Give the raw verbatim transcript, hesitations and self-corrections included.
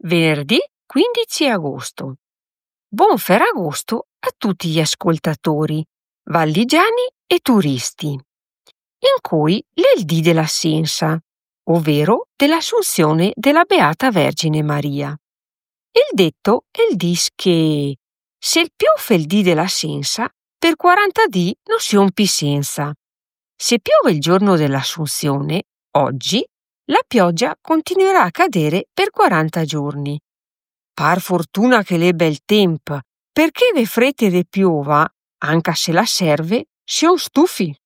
Venerdì quindici agosto. Buon Ferragosto a tutti gli ascoltatori, valligiani e turisti. In cui l'è il dì dell'Ascensa, ovvero dell'Assunzione della Beata Vergine Maria. Il detto è il dis che se il piove il dì dell'Ascensa, per quaranta dì non si ompi senza. Se piove il giorno dell'Assunzione, oggi, la pioggia continuerà a cadere per quaranta giorni. Par fortuna che l'è bel tempo, perché ve frete de piova, anche se la serve, siamo stufi.